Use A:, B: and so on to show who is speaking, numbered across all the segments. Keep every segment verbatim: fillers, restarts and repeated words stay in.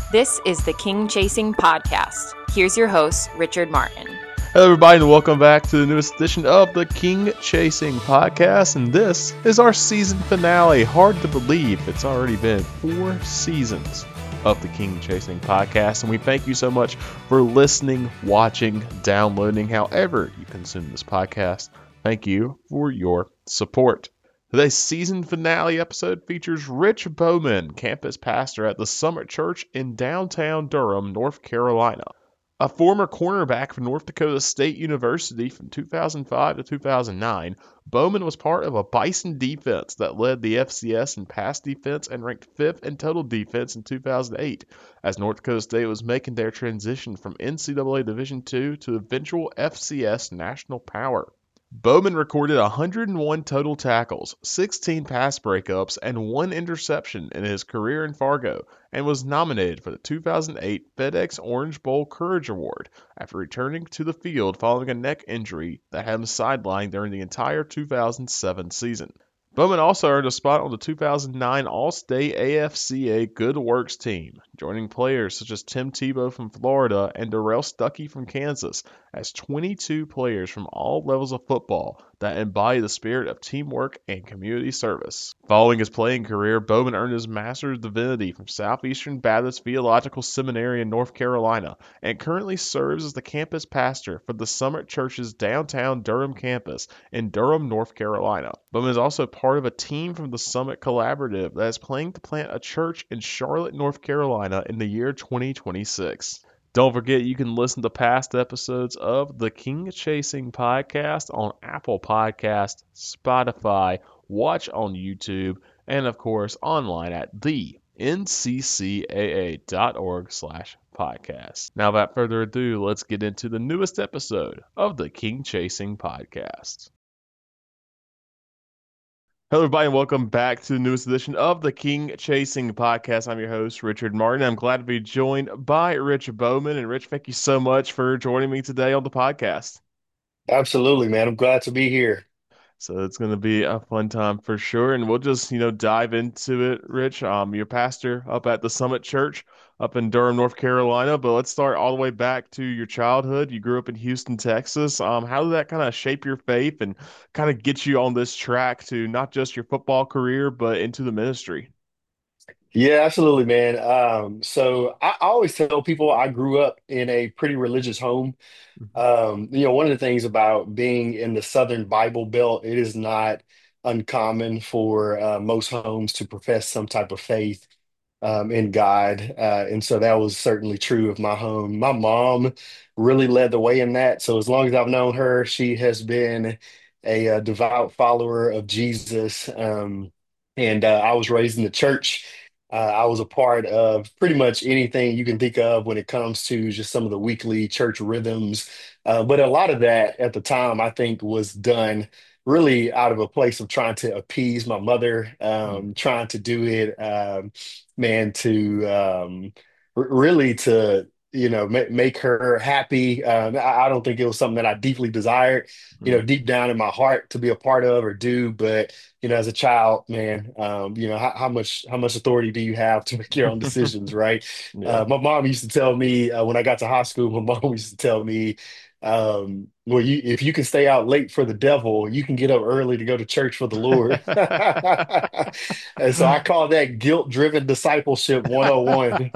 A: This is the King Chasing Podcast. Here's your host, Richard Martin.
B: Hello, everybody, and welcome back to the newest edition of the King Chasing Podcast. And this is our season finale. Hard to believe it's already been four seasons of the King Chasing Podcast. And we thank you so much for listening, watching, downloading, however you consume this podcast. Thank you for your support. Today's season finale episode features Rich Bowman, campus pastor at the Summit Church in downtown Durham, North Carolina. A former cornerback for North Dakota State University from two thousand five to two thousand nine, Bowman was part of a Bison defense that led the F C S in pass defense and ranked fifth in total defense in two thousand eight, as North Dakota State was making their transition from N C double A Division two to eventual F C S national power. Bowman recorded one hundred one total tackles, sixteen pass breakups, and one interception in his career in Fargo, and was nominated for the two thousand eight FedEx Orange Bowl Courage Award after returning to the field following a neck injury that had him sidelined during the entire two thousand seven season. Bowman also earned a spot on the two thousand nine All-State A F C A Good Works team, joining players such as Tim Tebow from Florida and Darrell Stuckey from Kansas as twenty-two players from all levels of football that embody the spirit of teamwork and community service. Following his playing career, Bowman earned his Master's of Divinity from Southeastern Baptist Theological Seminary in North Carolina and currently serves as the campus pastor for the Summit Church's downtown Durham campus in Durham, North Carolina. Bowman is also part of a team from the Summit Collaborative that is planning to plant a church in Charlotte, North Carolina in the year twenty twenty-six. Don't forget you can listen to past episodes of the King Chasing Podcast on Apple Podcasts, Spotify, watch on YouTube, and of course online at the N C C A A dot org slash podcast. Now without further ado, let's get into the newest episode of the King Chasing Podcast. Hello, everybody, and welcome back to the newest edition of the King Chasing Podcast. I'm your host, Richard Martin. I'm glad to be joined by Rich Bowman. And Rich, thank you so much for joining me today on the podcast.
C: Absolutely, man. I'm glad to be here.
B: So it's going to be a fun time for sure. And we'll just, you know, dive into it, Rich. Um, you're pastor up at the Summit Church up in Durham, North Carolina. But let's start all the way back to your childhood. You grew up in Houston, Texas. Um, how did that kind of shape your faith and kind of get you on this track to not just your football career, but into the ministry?
C: Yeah, absolutely, man. Um, so I, I always tell people I grew up in a pretty religious home. Um, you know, one of the things about being in the Southern Bible Belt, it is not uncommon for uh, most homes to profess some type of faith um, in God. Uh, and so that was certainly true of my home. My mom really led the way in that. So as long as I've known her, she has been a, uh devout follower of Jesus. Um, and uh, I was raised in the church. Uh, I was a part of pretty much anything you can think of when it comes to just some of the weekly church rhythms. Uh, but a lot of that at the time, I think, was done really out of a place of trying to appease my mother, um, trying to do it, um, man, to um, r- really to you know ma- make her happy. Um, I, I don't think it was something that I deeply desired, you know,
B: Mm.
C: deep down in my heart to be a part of or do. But you know, as a child, man, um, you know, how, how much how much authority do you have to make your own decisions, right?
B: Yeah.
C: Uh, my mom used to tell me uh, when I got to high school, my mom used to tell me, um, well, you if you can stay out late for the devil, you can get up early to go to church for the Lord. And so I call that guilt-driven discipleship one oh one.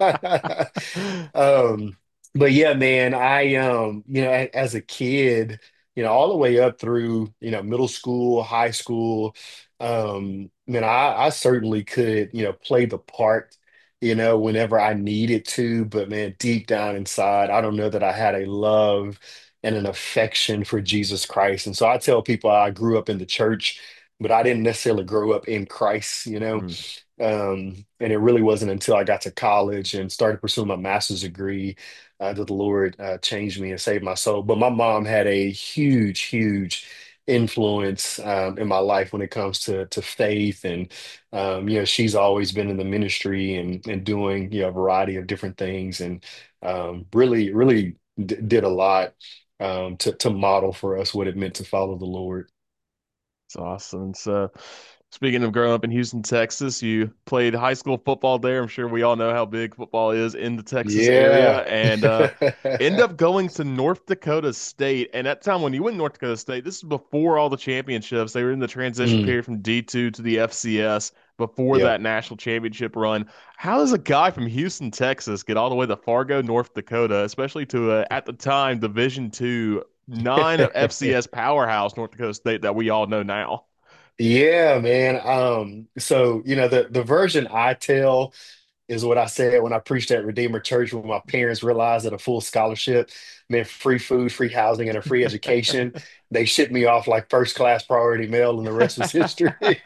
C: Um, but yeah, man, I um, you know, a- as a kid, you know, all the way up through, you know, middle school, high school, um, man, I, I certainly could, you know, play the part, you know, whenever I needed to. But man, deep down inside, I don't know that I had a love and an affection for Jesus Christ. And so I tell people I grew up in the church, but I didn't necessarily grow up in Christ, you know.
B: Mm.
C: Um, and it really wasn't until I got to college and started pursuing my master's degree uh, that the Lord uh, changed me and saved my soul. But my mom had a huge, huge influence um, in my life when it comes to to faith, and um, you know, she's always been in the ministry and and doing, you know, a variety of different things, and um, really, really d did a lot um, to to model for us what it meant to follow the Lord.
B: It's awesome. So, Speaking of growing up in Houston, Texas, you played high school football there. I'm sure we all know how big football is in the Texas area,
C: Yeah.
B: and uh, end up going to North Dakota State. And at the time when you went to North Dakota State, this is before all the championships. They were in the transition
C: Mm,
B: period from D two to the F C S before
C: yep.
B: that national championship run. How does a guy from Houston, Texas, get all the way to Fargo, North Dakota, especially to a, at the time Division two non-F C S powerhouse North Dakota State that we all know now?
C: Yeah, man. Um, so you know, the the version I tell is what I said when I preached at Redeemer Church when my parents realized that a full scholarship meant free food, free housing, and a free education. They shipped me off like first class priority mail, and the rest was history.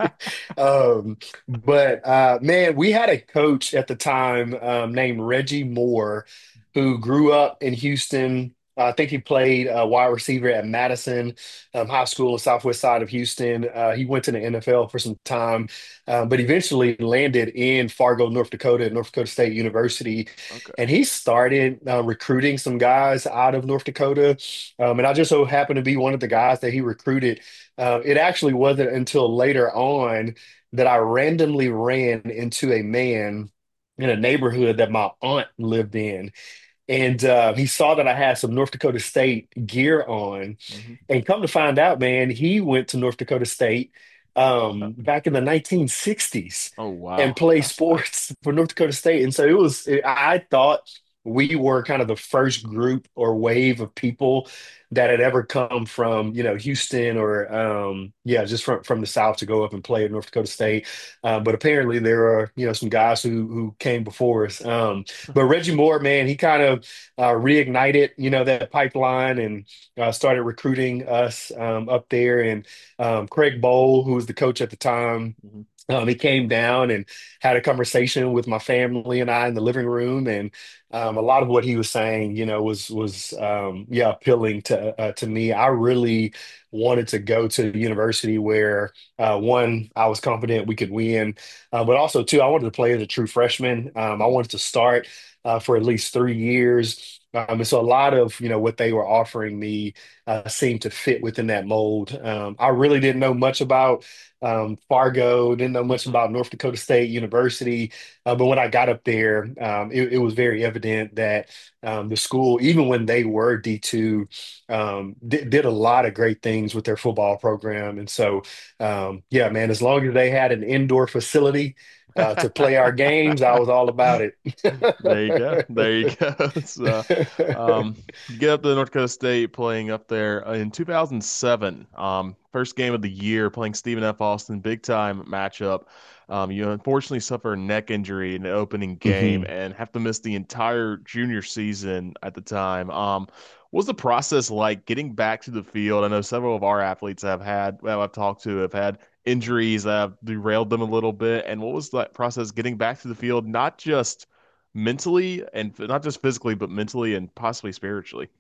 C: um, but uh, man, we had a coach at the time um, named Reggie Moore who grew up in Houston. I think he played uh, wide receiver at Madison um, High School, southwest side of Houston. Uh, he went to the N F L for some time, um, but eventually landed in Fargo, North Dakota, at North Dakota State University.
B: Okay.
C: And he started uh, recruiting some guys out of North Dakota. Um, and I just so happened to be one of the guys that he recruited. Uh, it actually wasn't until later on that I randomly ran into a man in a neighborhood that my aunt lived in. And uh, he saw that I had some North Dakota State gear on.
B: hmm
C: And come to find out, man, he went to North Dakota State um, back in the nineteen sixties
B: Oh
C: and
B: wow.
C: played sports for North Dakota State. And so it was, I thought we were kind of the first group or wave of people that had ever come from, you know, Houston or, um, yeah, just from, from the South to go up and play at North Dakota State. Uh, but apparently there are, you know, some guys who, who came before us. Um, but Reggie Moore, man, he kind of uh, reignited, you know, that pipeline and uh, started recruiting us um, up there. And um, Craig Bowl, who was the coach at the time,
B: Mhm.
C: um, he came down and had a conversation with my family and I in the living room, and um, a lot of what he was saying, you know, was was um, yeah, appealing to uh, to me. I really wanted to go to the university where uh, one, I was confident we could win, uh, but also two, I wanted to play as a true freshman. Um, I wanted to start uh, for at least three years. Um, and so a lot of you know what they were offering me uh, seemed to fit within that mold. Um, I really didn't know much about um, Fargo, didn't know much about North Dakota State University. Uh, but when I got up there, um, it, it was very evident that um, the school, even when they were D two, um, did, did a lot of great things with their football program. And so, um, yeah, man, as long as they had an indoor facility uh, to play our games, I was all about
B: There you go.
C: it.
B: There you go. So, um, you get up to North Dakota State playing up there uh, in two thousand seven. Um, first game of the year, playing Stephen F. Austin, big time matchup. Um, you unfortunately suffer a neck injury in the opening game
C: Mhm.
B: and have to miss the entire junior season at the time. Um, what was the process like getting back to the field? I know several of our athletes have had, well, I've talked to, have had injuries that have derailed them a little bit. And what was that process getting back to the field, not just mentally and not just physically, but mentally and possibly spiritually?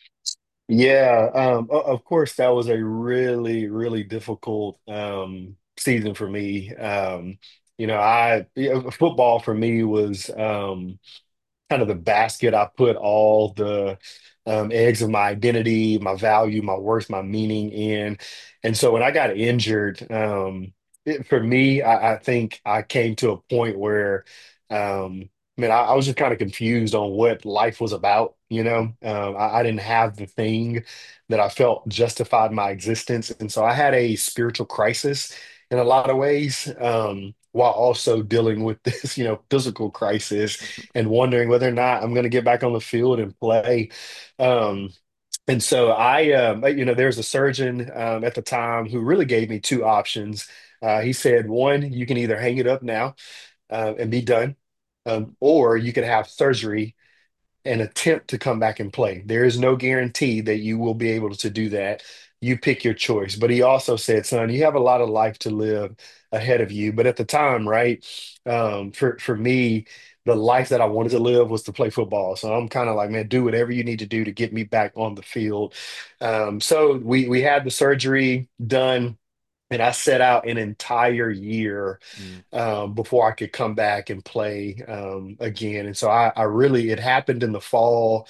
C: Yeah, um, o- of course, that was a really, really difficult um, season for me. Um, you know, I yeah, football for me was um, kind of the basket I put all the um, eggs of my identity, my value, my worth, my meaning in. And so when I got injured, um, it, for me, I, I think I came to a point where, um, man, I, I was just kind of confused on what life was about. You know, um, I, I didn't have the thing that I felt justified my existence. And so I had a spiritual crisis in a lot of ways, um, while also dealing with this, you know, physical crisis and wondering whether or not I'm going to get back on the field and play. Um, and so I, um, you know, there's a surgeon um, at the time who really gave me two options. Uh, he said, one, you can either hang it up now uh, and be done, um, or you could have surgery and attempt to come back and play. There is no guarantee that you will be able to do that. You pick your choice. But he also said, son, you have a lot of life to live ahead of you. But at the time, right, um, for for me, the life that I wanted to live was to play football. So I'm kind of like, man, do whatever you need to do to get me back on the field. Um, so we we had the surgery done. And I set out an entire year
B: Mm.
C: um, before I could come back and play um, again. And so I, I really, it happened in the fall.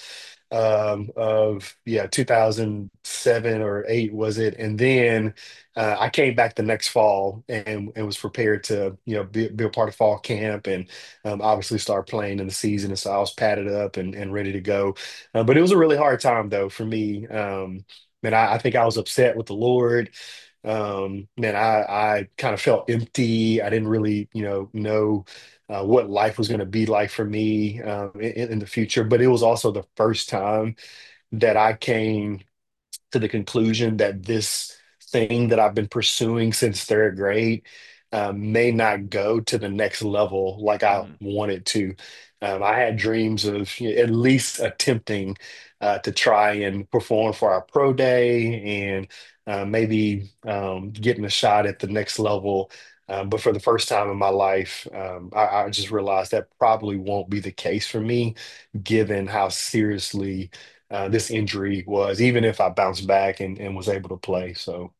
C: um, of yeah two thousand seven or eight was it, and then uh, I came back the next fall and and was prepared to you know be, be a part of fall camp and um, obviously start playing in the season, and so I was padded up and, and ready to go. Uh, but it was a really hard time though for me. Um, man, I, I think I was upset with the Lord. Um, man, I I kind of felt empty. I didn't really you know know uh, what life was going to be like for me um, in, in the future. But it was also the first time that I came to the conclusion that this thing that I've been pursuing since third grade um, may not go to the next level like I
B: Mm,
C: wanted to. Um, I had dreams of you know, at least attempting uh, to try and perform for our pro day and uh, maybe um, getting a shot at the next level. Um, but for the first time in my life, um, I, I just realized that probably won't be the case for me, given how seriously uh, this injury was, even if I bounced back and, and was able to play. So,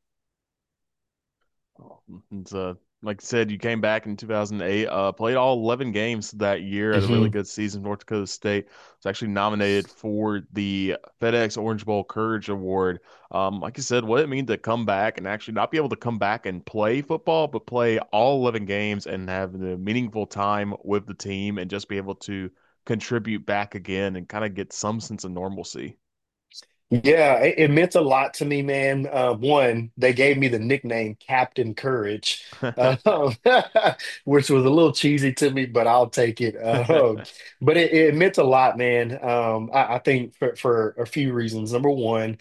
B: It's uh, like I said, you came back in two thousand eight, uh, played all eleven games that year at a really
C: mhm.
B: good season. North Dakota State was actually nominated for the FedEx Orange Bowl Courage Award. Um, like you said, what it mean to come back and actually not be able to come back and play football, but play all eleven games and have the meaningful time with the team and just be able to contribute back again and kind of get some sense of normalcy.
C: Yeah, it, it meant a lot to me, man. Uh, one, they gave me the nickname Captain Courage, uh, which was a little cheesy to me, but I'll take it. Uh, but it, it meant a lot, man. Um, I, I think for, for a few reasons. Number one,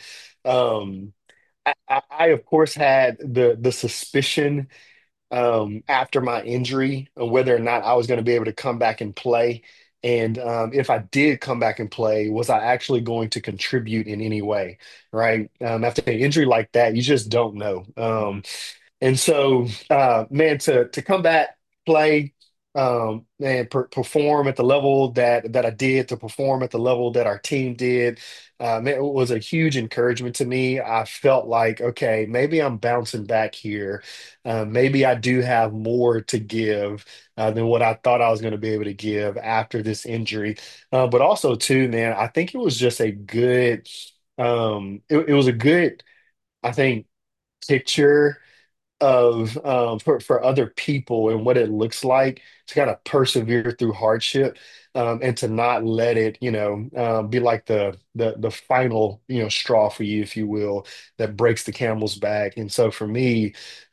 C: um, I, I, I of course had the the suspicion um, after my injury, uh, whether or not I was going to be able to come back and play. And um, if I did come back and play, was I actually going to contribute in any way? Right. Um, after an injury like that, you just don't know.
B: Mhm.
C: Um, and so, uh, man, to to come back, play, um, and per perform at the level that that I did, to perform at the level that our team did, um, it was a huge encouragement to me. I felt like, okay, maybe I'm bouncing back here. Uh, maybe I do have more to give uh, than what I thought I was going to be able to give after this injury. Uh, but also, too, man, I think it was just a good, um, it, it was a good, I think, picture of um, for for other people and what it looks like to kind of persevere through hardship um, and to not let it, you know, um, be like the the the final, you know, straw for you, if you will, that breaks the camel's back. And so for me,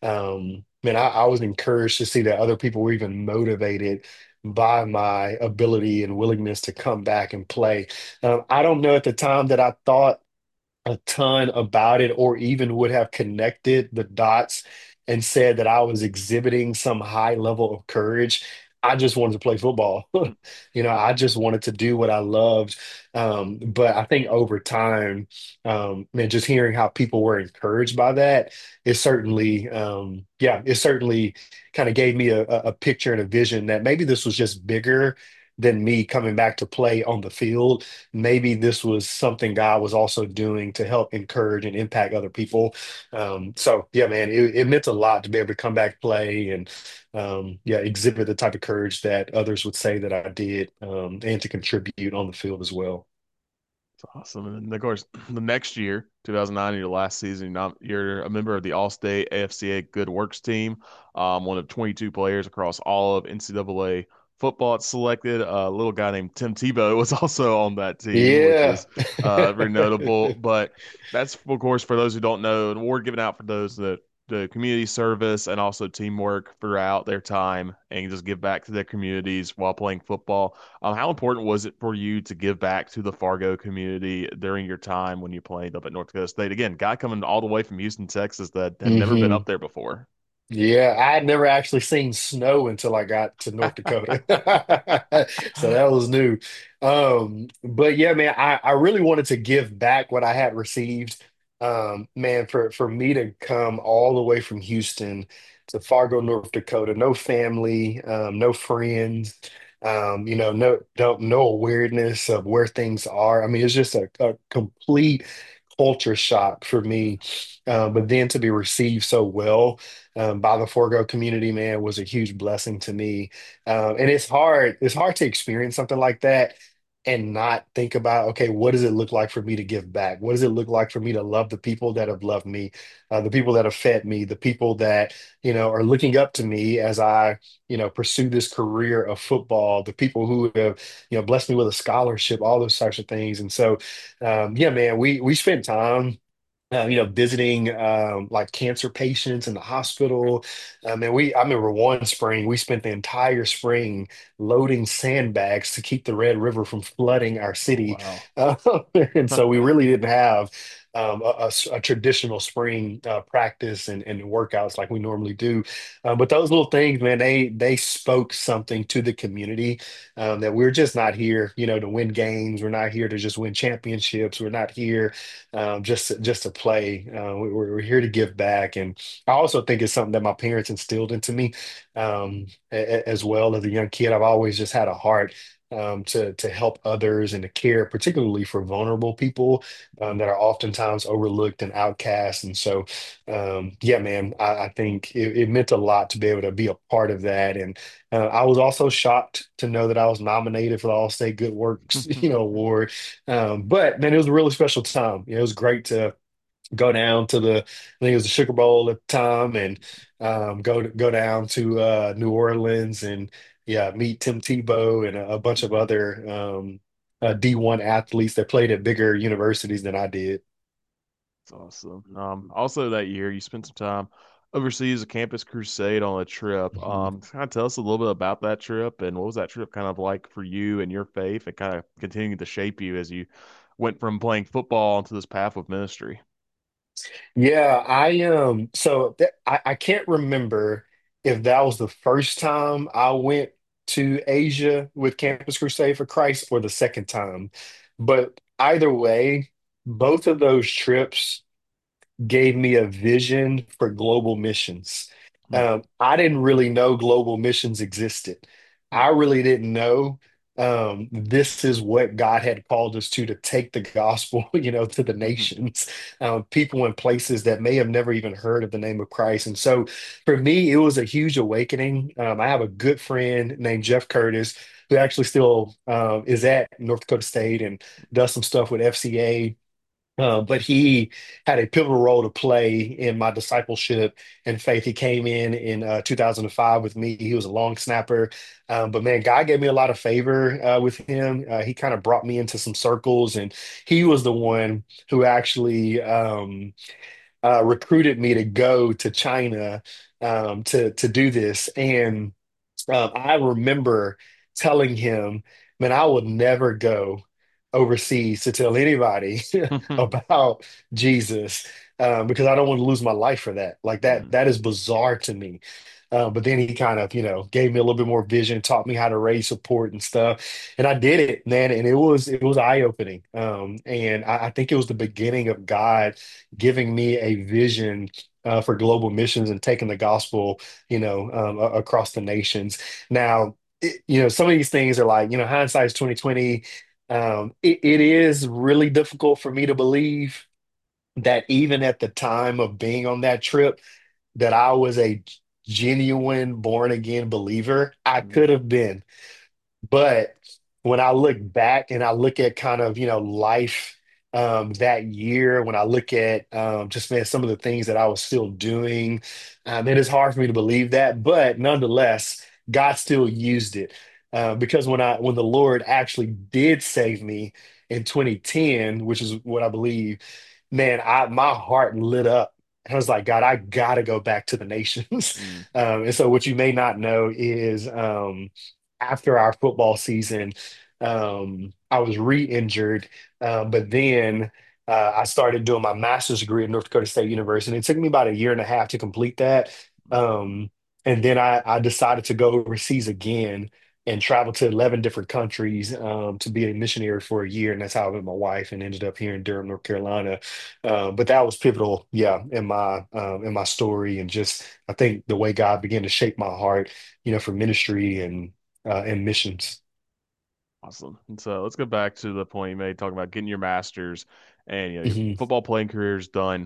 C: um, man, I, I was encouraged to see that other people were even motivated by my ability and willingness to come back and play. Um, I don't know at the time that I thought a ton about it or even would have connected the dots and said that I was exhibiting some high level of courage. I just wanted to play football. You know, I just wanted to do what I loved. Um, but I think over time, um, man, just hearing how people were encouraged by that, it certainly, um, yeah, it certainly kind of gave me a, a a picture and a vision that maybe this was just bigger than me coming back to play on the field. Maybe this was something God was also doing to help encourage and impact other people. Um, so yeah, man, it, it meant a lot to be able to come back play and um, yeah, exhibit the type of courage that others would say that I did, um, and to contribute on the field as well.
B: It's awesome. And of course, the next year, two thousand nine, your last season, you're, not, you're a member of the All-State A F C A Good Works team, um, one of twenty-two players across all of N C double A football. It's selected. A little guy named Tim Tebow was also on that team, which
C: Yeah.
B: is uh, very notable. But that's, of course, for those who don't know, an award given out for those that the community service and also teamwork throughout their time and just give back to their communities while playing football. Um, how important was it for you to give back to the Fargo community during your time when you played up at North Dakota State? Again, guy coming all the way from Houston, Texas that had never been
C: hmm
B: up there before.
C: Yeah, I had never actually seen snow until I got to North Dakota. So that was new. Um, but yeah, man, I, I really wanted to give back what I had received. Um, man, for, for me to come all the way from Houston to Fargo, North Dakota, no family, um, no friends, um, you know, no, don't, no awareness of where things are. I mean, it's just a, a complete culture shock for me. Uh, but then to be received so well um, by the Forgo community, man, was a huge blessing to me. Um, and it's hard, it's hard to experience something like that and not think about, okay, what does it look like for me to give back? What does it look like for me to love the people that have loved me, uh, the people that have fed me, the people that, you know, are looking up to me as I, you know, pursue this career of football, the people who have, you know, blessed me with a scholarship, all those types of things. And so, um, yeah, man, we we spent time uh, you know, visiting um, like cancer patients in the hospital. Um, and we, I remember one spring, we spent the entire spring loading sandbags to keep the Red River from flooding our
B: Oh,
C: city.
B: wow.
C: Uh, and so we really didn't have um, a, a s- a traditional spring uh, practice and, and workouts like we normally do. Uh, but those little things, man, they they spoke something to the community um, that we're just not here, you know, to win games. We're not here to just win championships. We're not here um, just to, just to play. Uh, we, we're, we're here to give back, and I also think it's something that my parents instilled into me um, a- a- as well as a young kid. I've always just had a heart. Um, to to help others and to care, particularly for vulnerable people um, that are oftentimes overlooked and outcast. And so, um, yeah, man, I, I think it, it meant a lot to be able to be a part of that. And uh, I was also shocked to know that I was nominated for the All-State Good Works, you know, award. Um, but man, it was a really special time. You know, it was great to go down to the, I think it was the Sugar Bowl at the time, and um, go to, go down to uh, New Orleans and yeah, meet Tim Tebow and a, a bunch of other um, uh, D one athletes that played at bigger universities than I did.
B: That's awesome. Um, also that year you spent some time overseas, a campus crusade on a trip.
C: Mhm.
B: Um, kind of tell us a little bit about that trip and what was that trip kind of like for you and your faith and kind of continuing to shape you as you went from playing football into this path of ministry.
C: Yeah, I um so th I, I can't remember if that was the first time I went to Asia with Campus Crusade for Christ or the second time. But either way, both of those trips gave me a vision for global missions.
B: Hmm.
C: Um, I didn't really know global missions existed.
B: Hmm.
C: I really didn't know um, this is what God had called us to, to take the gospel, you know, to the
B: Hmm.
C: nations, um, people in places that may have never even heard of the name of Christ. And so for me, it was a huge awakening. Um, I have a good friend named Jeff Curtis who actually still um, is at North Dakota State and does some stuff with F C A. Uh, but he had a pivotal role to play in my discipleship and faith. He came in in uh, two thousand five with me. He was a long snapper. Um, but man, God gave me a lot of favor uh, with him. Uh, he kind of brought me into some circles, and he was the one who actually um, uh, recruited me to go to China um, to to do this. And um, I remember telling him, man, I would never go overseas to tell anybody about Jesus um, because I don't want to lose my life for that. Like that,
B: Hmm.
C: that is bizarre to me. Uh, but then he kind of, you know, gave me a little bit more vision, taught me how to raise support and stuff, and I did it, man. And it was it was eye opening. Um, and I, I think it was the beginning of God giving me a vision uh, for global missions and taking the gospel, you know, um, a- across the nations. Now, it, you know, some of these things are like, you know, hindsight's twenty twenty. Um, it, it is really difficult for me to believe that even at the time of being on that trip, that I was a genuine born again believer. I
B: Hmm.
C: could have been. But when I look back and I look at kind of, you know, life um, that year, when I look at um, just, man, some of the things that I was still doing, um, it is hard for me to believe that. But nonetheless, God still used it. Uh, because when I when the Lord actually did save me in twenty ten, which is what I believe, man, I my heart lit up. I was like, God, I gotta go back to the nations.
B: Hmm.
C: Um, and so what you may not know is um, after our football season, um, I was re-injured, uh, but then uh, I started doing my master's degree at North Dakota State University. It took me about a year and a half to complete that. Um, and then I, I decided to go overseas again and travel to eleven different countries um, to be a missionary for a year. And that's how I met my wife and ended up here in Durham, North Carolina. Uh, but that was pivotal, yeah, in my um, in my story, and just I think the way God began to shape my heart, you know, for ministry and uh, and missions.
B: Awesome. And so let's go back to the point you made talking about getting your master's and you know your
C: Mhm.
B: football playing career is done.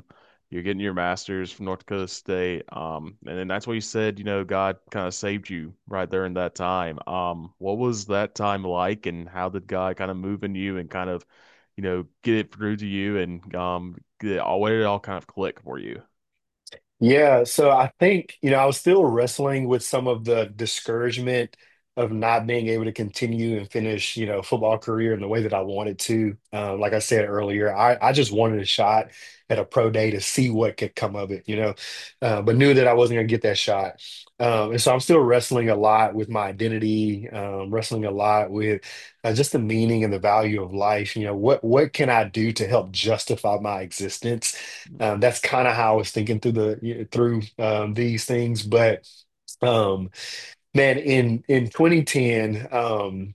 B: You're getting your master's from North Dakota State. Um, and then that's what you said, you know, God kind of saved you right there in that time. Um, what was that time like, and how did God kind of move in you and kind of, you know, get it through to you, and um, get it all, where did it all kind of click for you?
C: Yeah, so I think, you know, I was still wrestling with some of the discouragement of not being able to continue and finish, you know, football career in the way that I wanted to. Um, like I said earlier, I, I just wanted a shot at a pro day to see what could come of it, you know, uh, but knew that I wasn't going to get that shot. Um, and so I'm still wrestling a lot with my identity, um, wrestling a lot with uh, just the meaning and the value of life. You know, what what can I do to help justify my existence? Um, that's kind of how I was thinking through the you know, through um, these things. But um, man, in in twenty ten, um,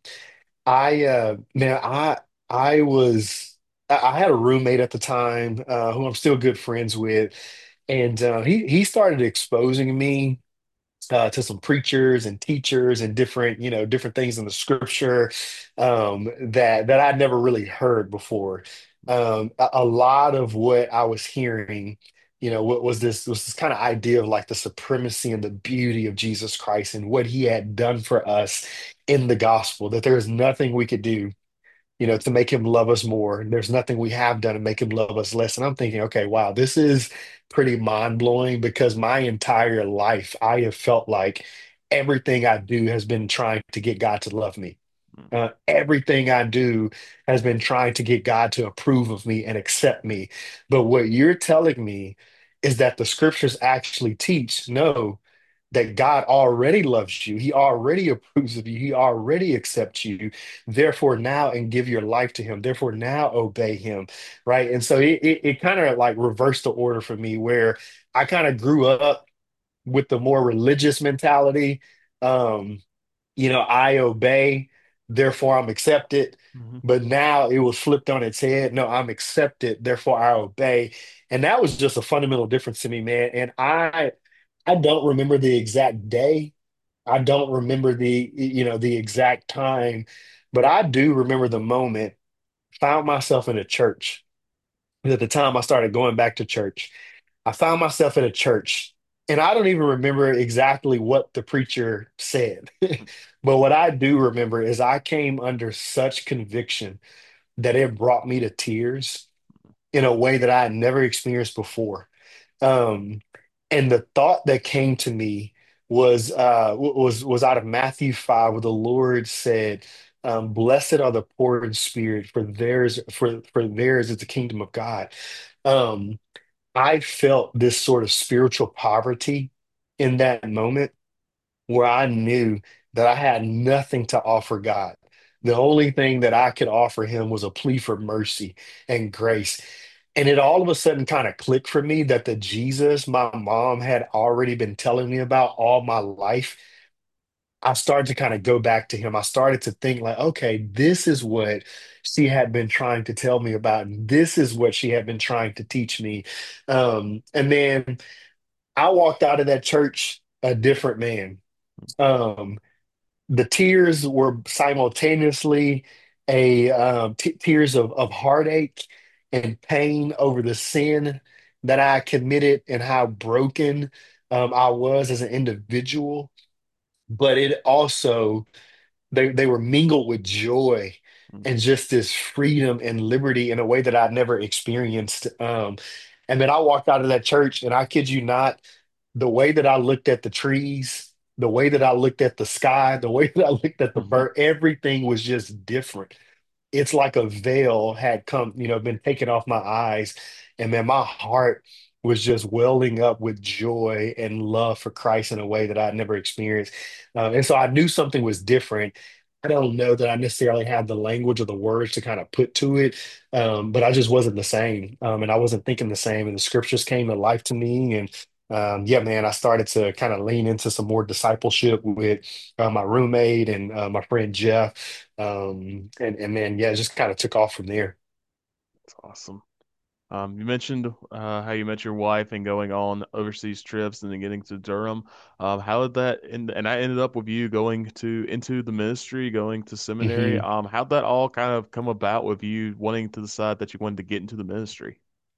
C: I uh, man, I I was I I had a roommate at the time uh, who I'm still good friends with, and uh, he he started exposing me uh, to some preachers and teachers and different, you know, different things in the scripture um, that that I'd never really heard before. Um, a, a lot of what I was hearing, you know, what was this was this kind of idea of like the supremacy and the beauty of Jesus Christ and what he had done for us in the gospel, that there is nothing we could do you know, to make him love us more. And there's nothing we have done to make him love us less. And I'm thinking, okay, wow, this is pretty mind blowing because my entire life I have felt like everything I do has been trying to get God to love me. Uh, everything I do has been trying to get God to approve of me and accept me. But what you're telling me is that the scriptures actually teach no, that God already loves you. He already approves of you. He already accepts you. Therefore, now and give your life to Him. Therefore, now obey Him. Right. And so it, it, it kind of like reversed the order for me where I kind of grew up with the more religious mentality. Um, you know, I obey, therefore I'm accepted.
B: Mm-hmm.
C: But now it was flipped on its head. No, I'm accepted, therefore I obey. And that was just a fundamental difference to me, man. And I I don't remember the exact day. I don't remember the, you know, the exact time, but I do remember the moment. Found myself in a church. At the time I started going back to church. I found myself in a church, and I don't even remember exactly what the preacher said. But what I do remember is I came under such conviction that it brought me to tears in a way that I had never experienced before. Um, and the thought that came to me was uh, w- was was out of Matthew five, where the Lord said, um, "Blessed are the poor in spirit, for theirs for for theirs is the kingdom of God." Um, I felt this sort of spiritual poverty in that moment where I knew that I had nothing to offer God. The only thing that I could offer him was a plea for mercy and grace. And it all of a sudden kind of clicked for me that the Jesus my mom had already been telling me about all my life, I started to kind of go back to him. I started to think like, okay, this is what she had been trying to tell me about. And this is what she had been trying to teach me. Um, and then I walked out of that church a different man. Um, the tears were simultaneously a um, t- tears of, of heartache and pain over the sin that I committed and how broken um, I was as an individual. But it also they they were mingled with joy and just this freedom and liberty in a way that I'd never experienced. Um, and then I walked out of that church, and I kid you not, the way that I looked at the trees, the way that I looked at the sky, the way that I looked at the
B: Mm-hmm.
C: bird, everything was just different. It's like a veil had come, you know, been taken off my eyes. And man, my heart was just welling up with joy and love for Christ in a way that I'd never experienced. Uh, and so I knew something was different. I don't know that I necessarily had the language or the words to kind of put to it, um, but I just wasn't the same. Um, and I wasn't thinking the same. And the scriptures came to life to me. And um, yeah, man, I started to kind of lean into some more discipleship with uh, my roommate and uh, my friend Jeff. Um, and and then yeah, it just kind of took off from there.
B: That's awesome. Um, you mentioned uh, how you met your wife and going on overseas trips and then getting to Durham. Um, how did that end? And I ended up with you going to into the ministry, going to seminary.
C: Mhm.
B: Um, how'd that all kind of come about with you wanting to decide that you wanted to get into the ministry?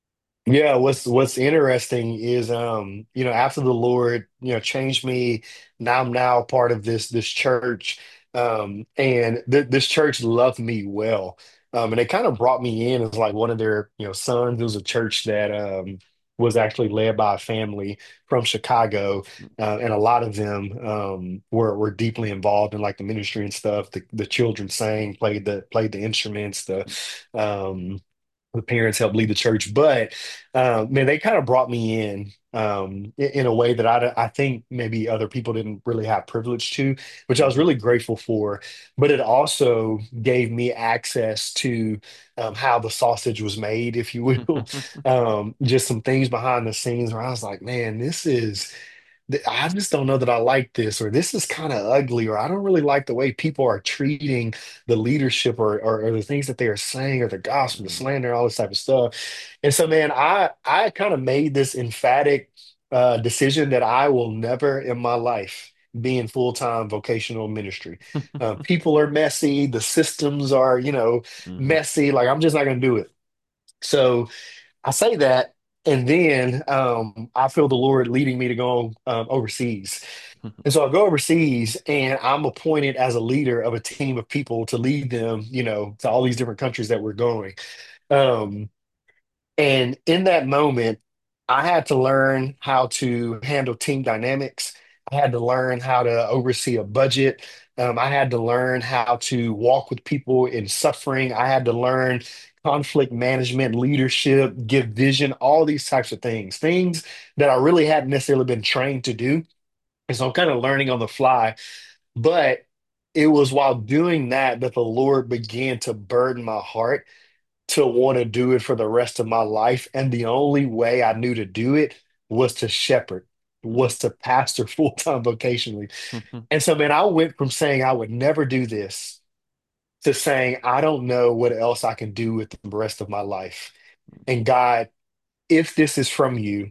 C: Yeah, what's what's interesting is um, you know, after the Lord, you know, changed me, now I'm now part of this this church. Um, and th this church loved me well. Um, and they kind of brought me in as like one of their, you know, sons. It was a church that um was actually led by a family from Chicago. Uh, and a lot of them um were were deeply involved in like the ministry and stuff. The the children sang, played the played the instruments, the um the parents helped lead the church, but um, man, they kind of brought me in um, in, in a way that I, I think maybe other people didn't really have privilege to, which I was
B: Mhm.
C: really grateful for. But it also gave me access to um, how the sausage was made, if you will. Um, just some things behind the scenes where I was like, man, this is th- I just don't know that I like this, or this is kind of ugly, or I don't really like the way people are treating the leadership, or, or or the things that they are saying, or the gospel, the
B: Mhm.
C: slander, all this type of stuff. And so, man, I I kind of made this emphatic uh, decision that I will never in my life be in full-time vocational ministry. Uh, people are messy, the systems are, you know,
B: Mhm.
C: messy. Like I'm just not going to do it. So. I say that, and then um, I feel the Lord leading me to go um, overseas. And so I go overseas, and I'm appointed as a leader of a team of people to lead them, you know, to all these different countries that we're going. Um, and in that moment, I had to learn how to handle team dynamics. I had to learn how to oversee a budget. Um, I had to learn how to walk with people in suffering. I had to learn conflict management, leadership, give vision, all these types of things, things that I really hadn't necessarily been trained to do. And so I'm kind of learning on the fly. But it was while doing that that the Lord began to burden my heart to want to do it for the rest of my life. And the only way I knew to do it was to shepherd, was to pastor full time vocationally. And so, man, I went from saying I would never do this to saying, I don't know what else I can do with the rest of my life. And God, if this is from you,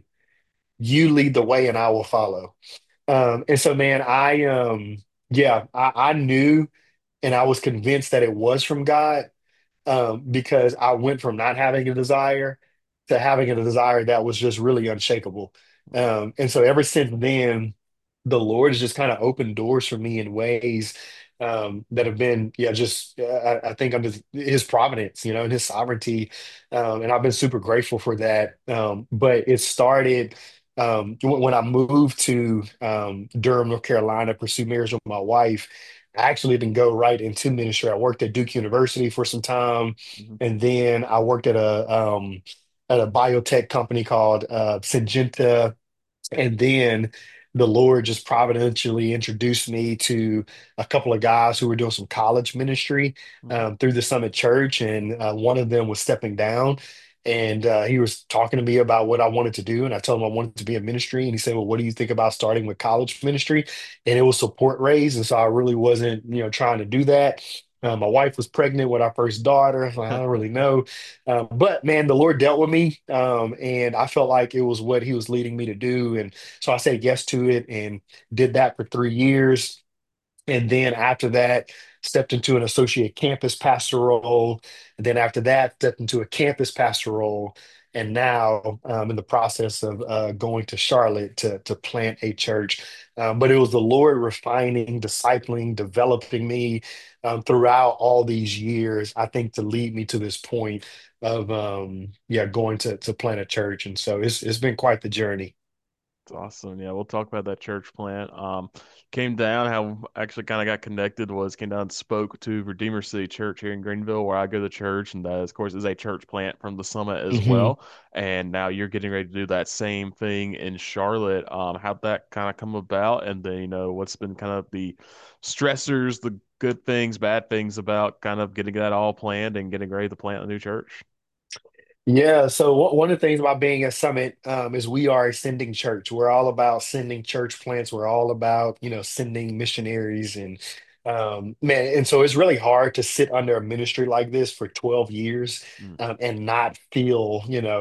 C: you lead the way and I will follow. Um, and so, man, I, um, yeah, I, I knew and I was convinced that it was from God um, because I went from not having a desire to having a desire that was just really unshakable. Um, and so ever since then, the Lord has just kind of opened doors for me in ways um, that have been, yeah, just uh, I, I think under His providence, you know, and His sovereignty, um, and I've been super grateful for that. Um, but it started. Um, when when I moved to um, Durham, North Carolina, pursue marriage with my wife, I actually didn't go right into ministry. I worked at Duke University for some time, and then I worked at a um, at a biotech company called uh, Syngenta, and then the Lord just providentially introduced me to a couple of guys who were doing some college ministry um, through the Summit Church, and uh, one of them was stepping down. And uh, he was talking to me about what I wanted to do, and I told him I wanted to be in ministry. And he said, "Well, what do you think about starting with college ministry?" And it was support raised, and so I really wasn't, you know, trying to do that. Uh, my wife was pregnant with our first daughter. I was like, I don't really know, uh, but man, the Lord dealt with me, um, and I felt like it was what He was leading me to do, and so I said yes to it and did that for three years. And then after that, stepped into an associate campus pastor role. And then after that, stepped into a campus pastor role. And now I'm in the process of uh, going to Charlotte to, to plant a church. Um, but it was the Lord refining, discipling, developing me um, throughout all these years, I think, to lead me to this point of um, yeah, going to to plant a church. And so it's it's been quite the journey.
B: It's awesome. Yeah, we'll talk about that church plant. Um, came down, how actually kind of got connected was came down and spoke to Redeemer City Church here in Greenville, where I go to church, and that, of course, is a church plant from the summit as
C: hmm
B: well. And now you're getting ready to do that same thing in Charlotte. Um, how'd that kind of come about? And then, you know, what's been kind of the stressors, the good things, bad things about kind of getting that all planned and getting ready to plant a new church?
C: Yeah, so one one of the things about being a summit um, is we are a sending church. We're all about sending church plants. We're all about, you know, sending missionaries and um, man, and so it's really hard to sit under a ministry like this for twelve years
B: Mm,
C: um, and not feel, you know,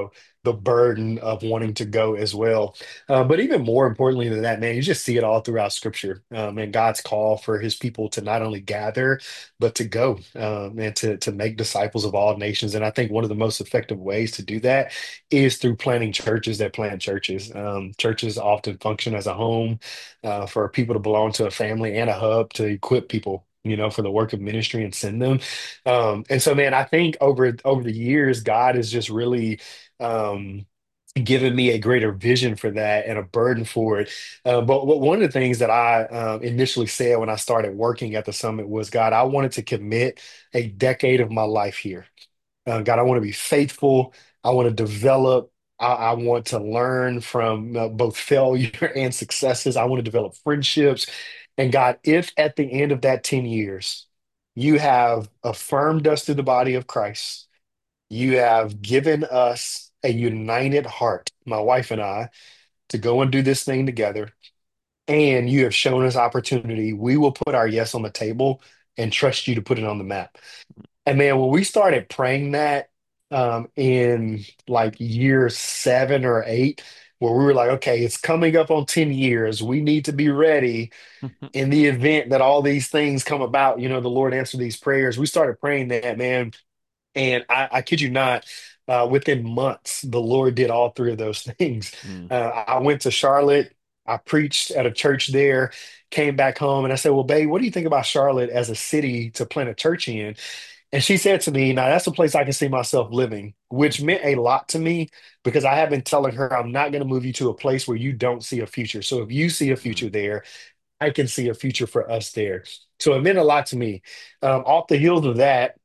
C: the burden of wanting to go as well. Uh, but even more importantly than that, man, you just see it all throughout Scripture, um, and God's call for His people to not only gather but to go, um, and to to make disciples of all nations. And I think one of the most effective ways to do that is through planting churches that plant churches. Um, churches often function as a home uh, for people to belong to a family and a hub to equip people, you know, for the work of ministry and send them. Um, and so, man, I think over over the years, God has just really um, given me a greater vision for that and a burden for it. Uh, but what, one of the things that I um, initially said when I started working at the summit was, God, I wanted to commit a decade of my life here. Uh, God, I want to be faithful. I want to develop. I, I want to learn from uh, both failure and successes. I want to develop friendships. And God, if at the end of that ten years, you have affirmed us through the body of Christ, you have given us a united heart, my wife and I, to go and do this thing together, and you have shown us opportunity, we will put our yes on the table and trust you to put it on the map. And man, when we started praying that um, in like year seven or eight, where we were like, okay, it's coming up on ten years. We need to be ready in the event that all these things come about. You know, the Lord answer these prayers. We started praying that, man. And I, I kid you not, uh, within months, the Lord did all three of those things.
B: Mm.
C: Uh, I went to Charlotte. I preached at a church there, came back home, and I said, well, babe, what do you think about Charlotte as a city to plant a church in? And she said to me, now that's a place I can see myself living, which meant a lot to me because I have been telling her I'm not going to move you to a place where you don't see a future. So if you see a
B: Mm.
C: future there, I can see a future for us there. So it meant a lot to me. Um, off the heels of that,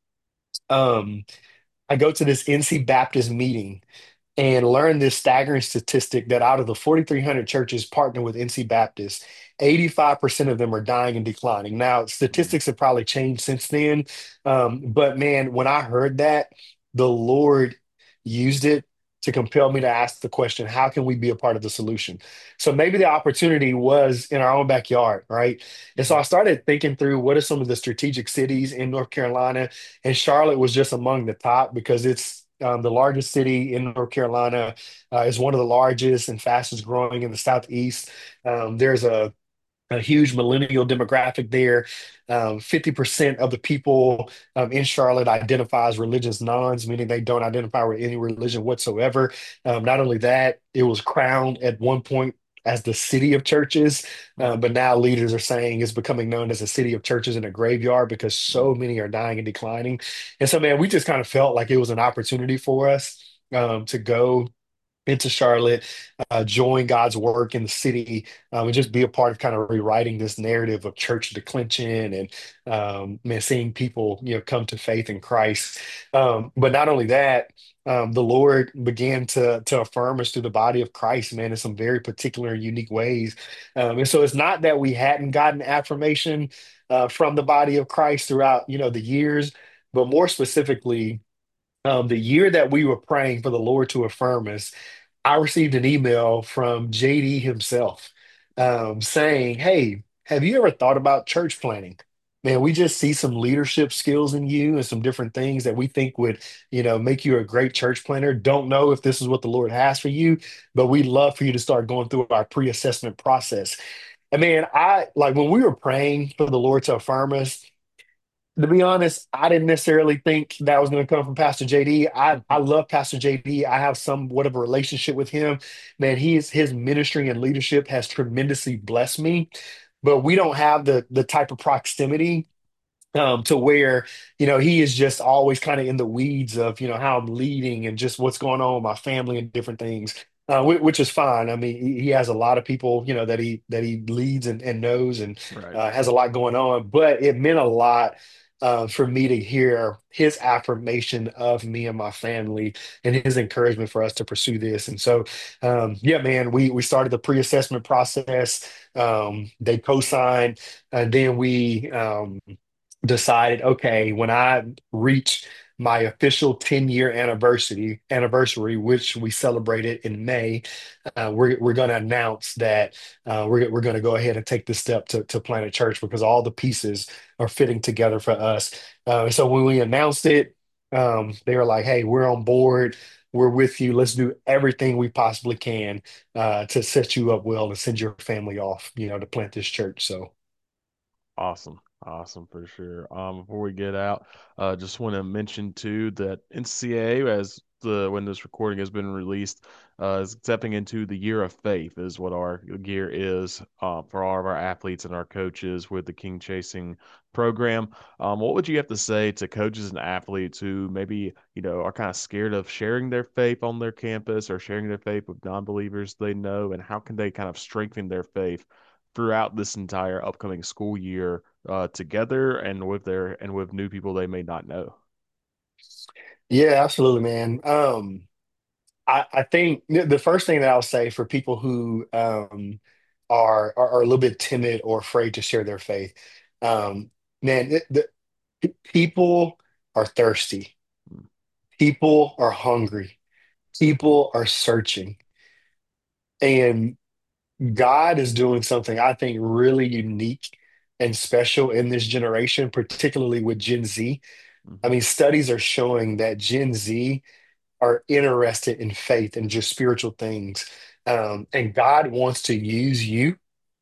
C: um, I go to this N C Baptist meeting and learned this staggering statistic that out of the forty-three hundred churches partnered with N C Baptist, eighty-five percent of them are dying and declining. Now,
B: Mm.
C: statistics have probably changed since then. Um, but man, when I heard that, the Lord used it to compel me to ask the question, how can we be a part of the solution? So maybe the opportunity was in our own backyard, right? And so
B: Mm.
C: I started thinking through what are some of the strategic cities in North Carolina, and Charlotte was just among the top because it's um, the largest city in North Carolina, uh, is one of the largest and fastest growing in the Southeast. Um, there's a a huge millennial demographic there. Um, fifty percent of the people um, in Charlotte identify as religious nones, meaning they don't identify with any religion whatsoever. Um, not only that, it was crowned at one point as the city of churches, uh,
B: Mm.
C: but now leaders are saying it's becoming known as a city of churches and a graveyard because
B: Mm.
C: so many are dying and declining. And so, man, we just kind of felt like it was an opportunity for us um, to go into Charlotte, uh, join God's work in the city, um, and just be a part of kind of rewriting this narrative of church declension and um, man, seeing people you know come to faith in Christ. Um, but not only that, um, the Lord began to to affirm us through the body of Christ, man, in some very particular and unique ways. Um, and so it's not that we hadn't gotten affirmation uh, from the body of Christ throughout you know the years, but more specifically. Um, the year that we were praying for the Lord to affirm us, I received an email from J D himself um, saying, hey, have you ever thought about church planning? Man, we just see some leadership skills in you and some different things that we think would, you know, make you a great church planner. Don't know if this is what the Lord has for you, but we'd love for you to start going through our pre-assessment process. And man, I like when we were praying for the Lord to affirm us, to be honest, I didn't necessarily think that was going to come from Pastor J D. I, I
B: Mhm.
C: love Pastor J D. I have somewhat of a relationship with him. Man, he is, his ministry and leadership has tremendously blessed me, but we don't have the the type of proximity um, to where you know he is just always kind of in the weeds of you know how I'm leading and just what's going on with my family and different things, uh, whi- which is fine. I mean, he, he has a lot of people you know that he that he leads and, and knows and
B: Right.
C: uh, has a lot going on. But it meant a lot uh, for me to hear his affirmation of me and my family and his encouragement for us to pursue this. And so, um, yeah, man, we we started the pre-assessment process. Um, they co-signed, and then we. Um, decided, okay, when I reach my official ten year anniversary, anniversary, which we celebrated in May, uh, we're we're going to announce that uh, we're we're going to go ahead and take this step to to plant a church because all the pieces are fitting together for us. Uh, so when we announced it, um, they were like, "Hey, we're on board." we're with you. Let's do everything we possibly can uh, to set you up well and send your family off, you know, to plant this church. So,
B: Awesome. Awesome for sure. Um, before we get out, uh, just want to mention too that N C A A, as the when this recording has been released, uh, is stepping into the year of faith, is what our gear is uh, for all of our athletes and our coaches with the King Chasing program. Um, what would you have to say to coaches and athletes who maybe, you know, are kind of scared of sharing their faith on their campus or sharing their faith with non-believers they know, and how can they kind of strengthen their faith throughout this entire upcoming school year uh, together and with their and with new people they may not know.
C: yeah, absolutely, man. Um, I, I think the first thing that I'll say for people who um, are, are are a little bit timid or afraid to share their faith, um, man, it, the, people are thirsty. People are hungry. People are searching. And God is doing something I think really unique and special in this generation, particularly with Gen Z. I
B: Mm-hmm.
C: mean, studies are showing that Gen Z are interested in faith and just spiritual things. Um, and God wants to use you.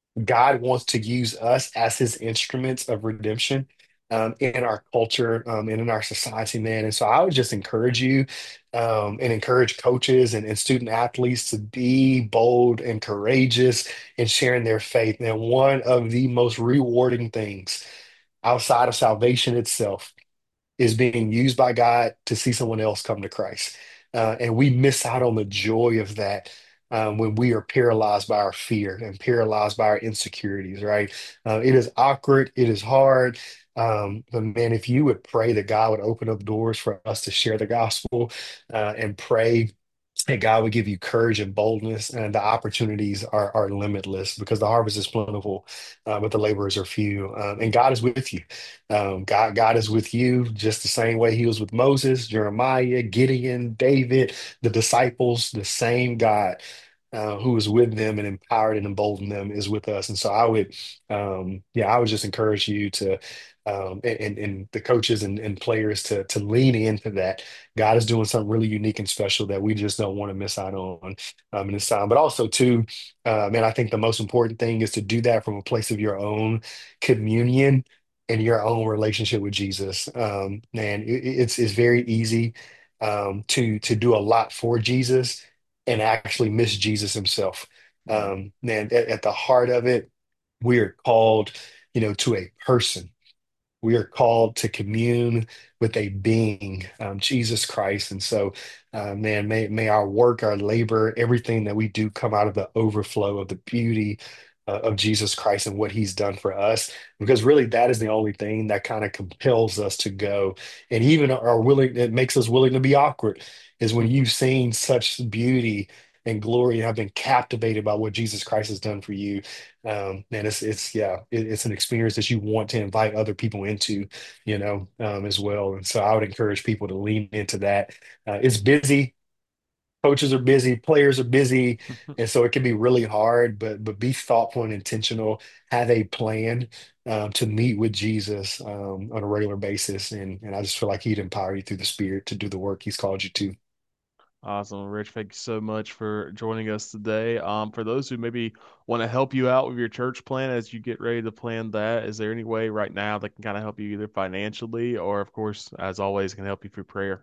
C: God wants to use us as his instruments of redemption um, in our culture um, and in our society, man. And so I would just encourage you um, and encourage coaches and, and student athletes to be bold and courageous in sharing their faith. And one of the most rewarding things outside of salvation itself is being used by God to see someone else come to Christ. Uh, and we miss out on the joy of that um, when we are paralyzed by our fear and paralyzed by our insecurities, right? Uh, it is awkward, it is hard. Um, but man, if you would pray that God would open up doors for us to share the gospel uh, and pray that God would give you courage and boldness, and the opportunities are, are limitless because the harvest is plentiful, uh, but the laborers are few. Um, and God is with you. Um, God, God is with you just the same way he was with Moses, Jeremiah, Gideon, David, the disciples, the same God uh, who is with them and empowered and emboldened them is with us. And so I would, um, yeah, I would just encourage you to, um, and, and and the coaches and, and players to to lean into that. God is doing something really unique and special that we just don't want to miss out on um, in this time. But also, too, uh, man, I think the most important thing is to do that from a place of your own communion and your own relationship with Jesus. Um, man, it, it's it's very easy um, to to do a lot for Jesus and actually miss Jesus himself.
B: Mm-hmm.
C: Um, man, at, at the heart of it, we are called, you know, to a person. We are called to commune with a being, um, Jesus Christ. And so, uh, man, may, may our work, our labor, everything that we do come out of the overflow of the beauty uh, of Jesus Christ and what he's done for us. Because really, that is the only thing that kind of compels us to go. And even are willing, it makes us willing to be awkward, is when you've seen such beauty and glory and have been captivated by what Jesus Christ has done for you. Um, and it's it's yeah, it, it's an experience that you want to invite other people into, you know, um, as well. And so I would encourage people to lean into that. Uh, it's busy, coaches are busy, players are busy, and so it can be really hard. But but be thoughtful and intentional. Have a plan um, to meet with Jesus um, on a regular basis, and and I just feel like He'd empower you through the Spirit to do the work He's called you to.
B: Awesome, Rich. Thank you so much for joining us today. Um, for those who maybe want to help you out with your church plan as you get ready to plan that, is there any way right now that can kind of help you either financially or, of course, as always, can help you through prayer?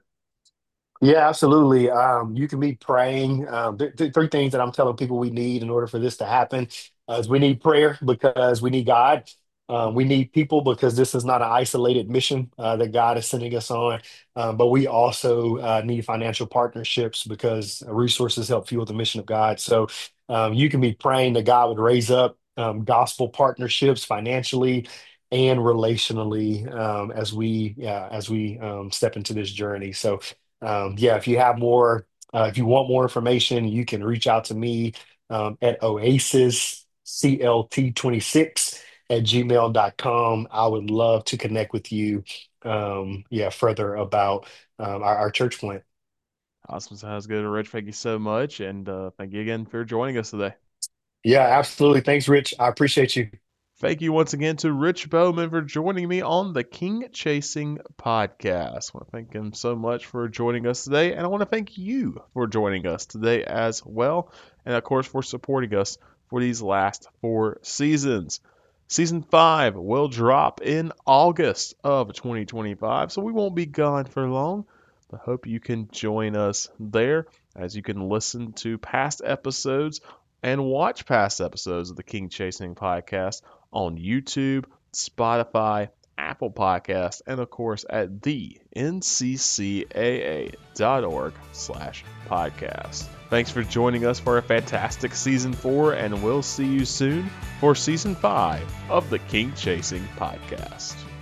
C: Yeah, absolutely. Um, you can be praying. Um, th th three things that I'm telling people we need in order for this to happen uh, is we need prayer because we need God. Um, we need people because this is not an isolated mission uh, that God is sending us on. Um, but we also uh, need financial partnerships because resources help fuel the mission of God. So um, you can be praying that God would raise up um, gospel partnerships financially and relationally um, as we yeah, as we um, step into this journey. So um, yeah, if you have more, uh, if you want more information, you can reach out to me um, at oasis c l t twenty-six at gmail dot com. I would love to connect with you, um, yeah, further about um, our, our church plant.
B: Awesome. Sounds good, Rich. Thank you so much. And uh, thank you again for joining us today.
C: Yeah, absolutely. Thanks, Rich. I appreciate you.
B: Thank you once again to Rich Bowman for joining me on the King Chasing Podcast. I want to thank him so much for joining us today, and I want to thank you for joining us today as well, and of course for supporting us for these last four seasons. Season five will drop in August of twenty twenty-five, so we won't be gone for long. I hope you can join us there, as you can listen to past episodes and watch past episodes of the King Chasing Podcast on YouTube, Spotify, Apple Podcasts, and of course at the N C C A A dot org slash podcast. Thanks for joining us for a fantastic season four, and we'll see you soon for season five of the King Chasing Podcast.